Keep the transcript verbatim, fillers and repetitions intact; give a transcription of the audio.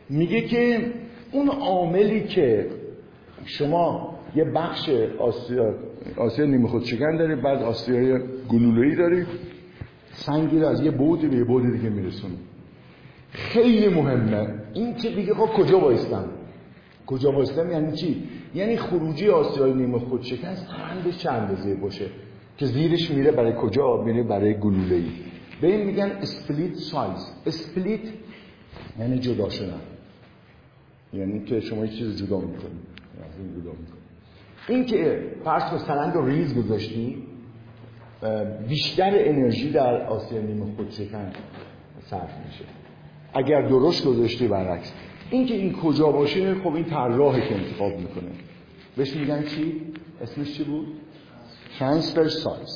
میگه که اون عاملی که شما یه بخش آسیا آسیا نیمه خودشکن داری، بعد آسیای گلوله‌ای داری، سنگی رو از یه بعد به یه بعد دیگه میرسونی. خیلی مهمه این که دیگه خب کجا وایستم؟ کجا وایستم یعنی چی؟ یعنی خروجی آسیای نیمه خودشکن سرندش چه اندازه باشه که زیرش میره برای کجا؟ میره برای گلوله‌ای. به این میگن اسپلیت سایز. اسپلیت یعنی جدا شدن، یعنی که شما یه چیز جدا میکنی، از این جدا میکنی. این که فرض کن سرند رو ریز گذاشتی، بیشتر انرژی در آسیای نیمه خودشکن صرف میشه. اگر درشت گذاشتی برعکس. این که این کجا باشه، خب این طراحه که انتخاب میکنه. بهش میگن چی؟ اسمش چی بود؟ ترانسفر سایز.